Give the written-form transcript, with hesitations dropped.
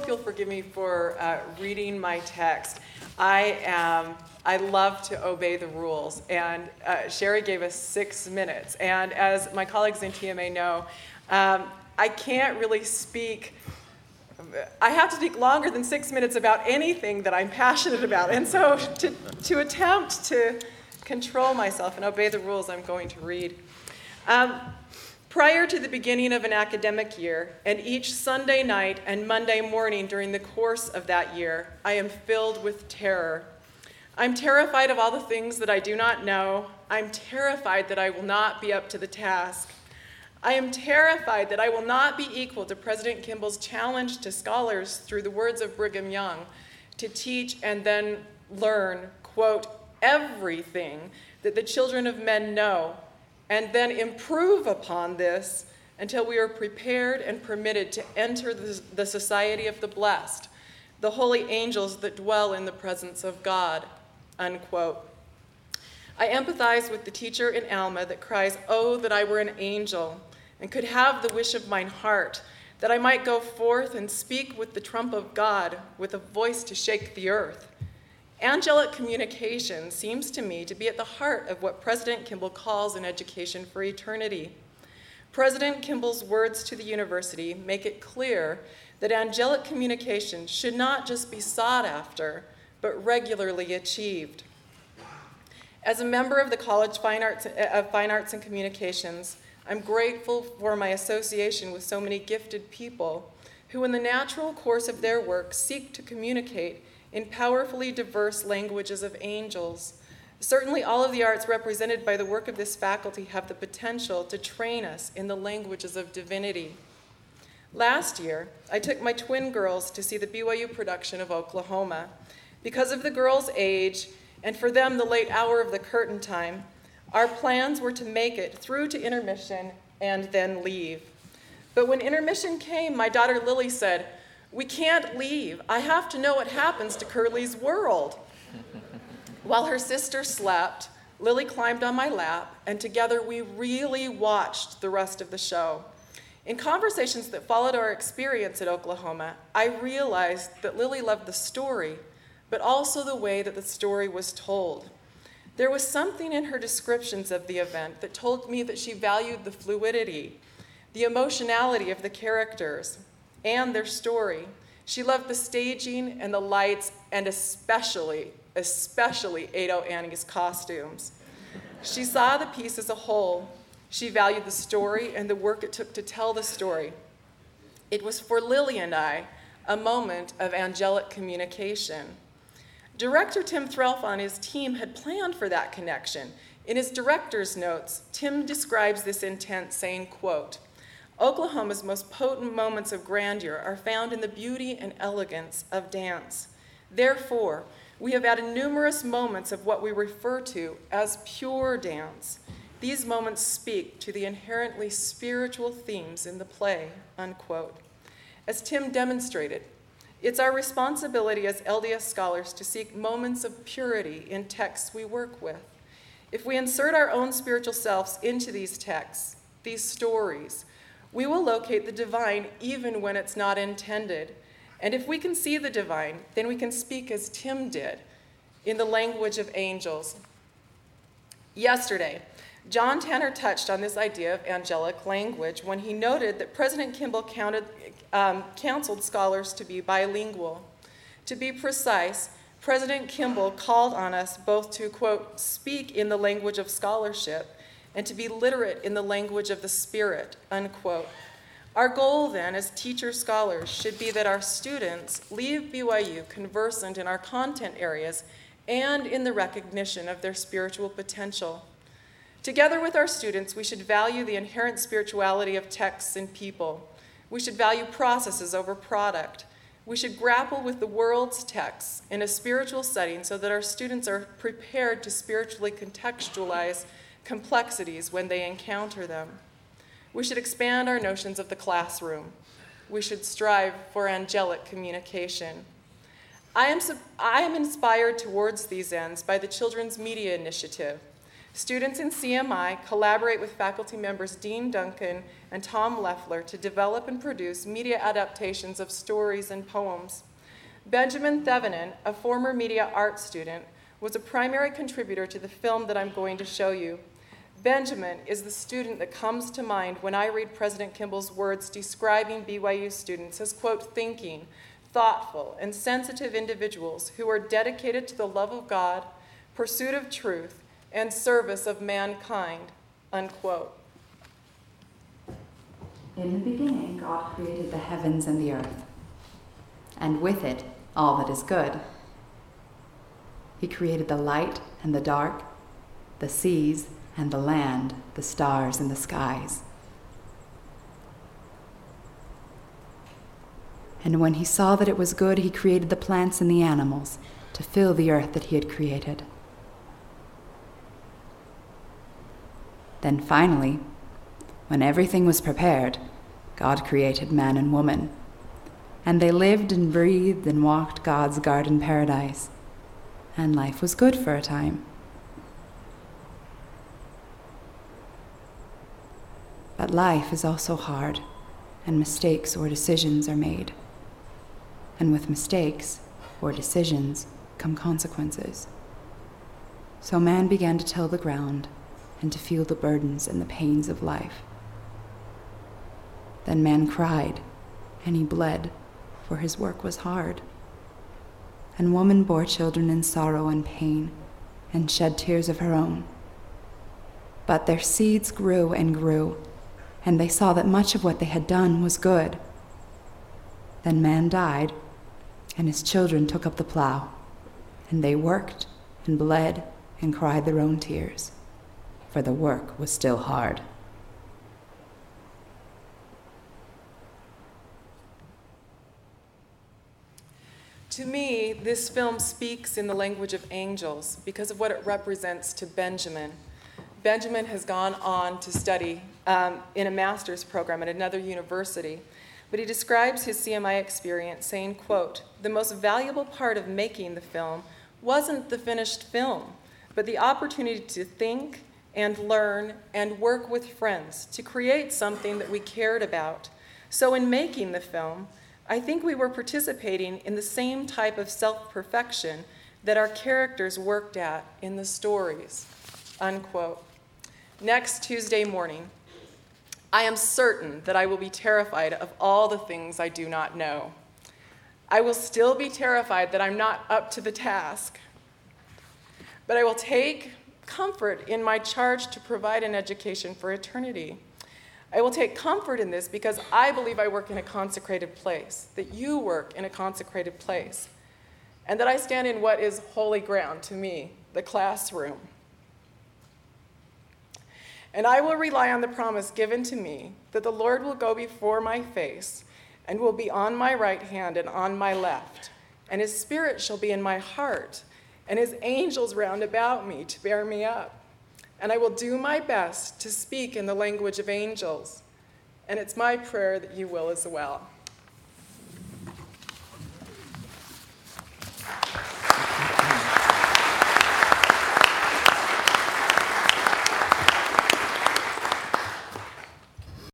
you'll forgive me for reading my text. I love to obey the rules, and Sherry gave us 6 minutes. And as my colleagues in TMA know, I can't really speak. I have to speak longer than 6 minutes about anything that I'm passionate about. And so to attempt to control myself and obey the rules, I'm going to read. Prior to the beginning of an academic year, and each Sunday night and Monday morning during the course of that year, I am filled with terror. I'm terrified of all the things that I do not know. I'm terrified that I will not be up to the task. I am terrified that I will not be equal to President Kimball's challenge to scholars through the words of Brigham Young to teach and then learn, quote, everything that the children of men know, and then improve upon this until we are prepared and permitted to enter the society of the blessed, the holy angels that dwell in the presence of God, unquote. I empathize with the teacher in Alma that cries, oh, that I were an angel, and could have the wish of mine heart, that I might go forth and speak with the trump of God, with a voice to shake the earth. Angelic communication seems to me to be at the heart of what President Kimball calls an education for eternity. President Kimball's words to the university make it clear that angelic communication should not just be sought after, but regularly achieved. As a member of the College of Fine Arts and Communications, I'm grateful for my association with so many gifted people who, in the natural course of their work, seek to communicate in powerfully diverse languages of angels. Certainly all of the arts represented by the work of this faculty have the potential to train us in the languages of divinity. Last year, I took my twin girls to see the BYU production of Oklahoma. Because of the girls' age, and for them the late hour of the curtain time, our plans were to make it through to intermission and then leave. But when intermission came, my daughter Lily said, we can't leave. I have to know what happens to Curly's world. While her sister slept, Lily climbed on my lap, and together we really watched the rest of the show. In conversations that followed our experience at Oklahoma, I realized that Lily loved the story, but also the way that the story was told. There was something in her descriptions of the event that told me that she valued the fluidity, the emotionality of the characters, and their story. She loved the staging and the lights, and especially Ado Annie's costumes. She saw the piece as a whole. She valued the story and the work it took to tell the story. It was for Lily and I a moment of angelic communication. Director Tim Threlf and his team had planned for that connection. In his director's notes, Tim describes this intent saying, quote, Oklahoma's most potent moments of grandeur are found in the beauty and elegance of dance. Therefore, we have added numerous moments of what we refer to as pure dance. These moments speak to the inherently spiritual themes in the play, unquote. As Tim demonstrated, it's our responsibility as LDS scholars to seek moments of purity in texts we work with. If we insert our own spiritual selves into these texts, these stories, we will locate the divine even when it's not intended. And if we can see the divine, then we can speak as Tim did, in the language of angels. Yesterday, John Tanner touched on this idea of angelic language when he noted that President Kimball counseled scholars to be bilingual. To be precise, President Kimball called on us both to, quote, speak in the language of scholarship and to be literate in the language of the Spirit, unquote. Our goal then as teacher scholars should be that our students leave BYU conversant in our content areas and in the recognition of their spiritual potential. Together with our students, we should value the inherent spirituality of texts and people. We should value processes over product. We should grapple with the world's texts in a spiritual setting so that our students are prepared to spiritually contextualize complexities when they encounter them. We should expand our notions of the classroom. We should strive for angelic communication. I am inspired towards these ends by the Children's Media Initiative. Students in CMI collaborate with faculty members Dean Duncan and Tom Leffler to develop and produce media adaptations of stories and poems. Benjamin Thevenin, a former media arts student, was a primary contributor to the film that I'm going to show you. Benjamin is the student that comes to mind when I read President Kimball's words describing BYU students as, quote, thinking, thoughtful, and sensitive individuals who are dedicated to the love of God, pursuit of truth, and service of mankind, unquote. In the beginning, God created the heavens and the earth, and with it, all that is good. He created the light and the dark, the seas and the land, the stars and the skies. And when he saw that it was good, he created the plants and the animals to fill the earth that he had created. Then finally, when everything was prepared, God created man and woman, and they lived and breathed and walked God's garden paradise, and life was good for a time. But life is also hard, and mistakes or decisions are made. And with mistakes or decisions come consequences. So man began to till the ground and to feel the burdens and the pains of life. Then man cried, and he bled, for his work was hard. And woman bore children in sorrow and pain, and shed tears of her own. But their seeds grew and grew, and they saw that much of what they had done was good. Then man died, and his children took up the plow, and they worked and bled and cried their own tears, for the work was still hard. To me, this film speaks in the language of angels because of what it represents to Benjamin. Benjamin has gone on to study in a master's program at another university, but he describes his CMI experience saying, quote, the most valuable part of making the film wasn't the finished film, but the opportunity to think and learn and work with friends to create something that we cared about. So in making the film, I think we were participating in the same type of self-perfection that our characters worked at in the stories, unquote. Next Tuesday morning, I am certain that I will be terrified of all the things I do not know. I will still be terrified that I'm not up to the task, but I will take comfort in my charge to provide an education for eternity. I will take comfort in this because I believe I work in a consecrated place, that you work in a consecrated place, and that I stand in what is holy ground to me, the classroom. And I will rely on the promise given to me that the Lord will go before my face and will be on my right hand and on my left, and his Spirit shall be in my heart, and his angels round about me to bear me up. And I will do my best to speak in the language of angels. And it's my prayer that you will as well.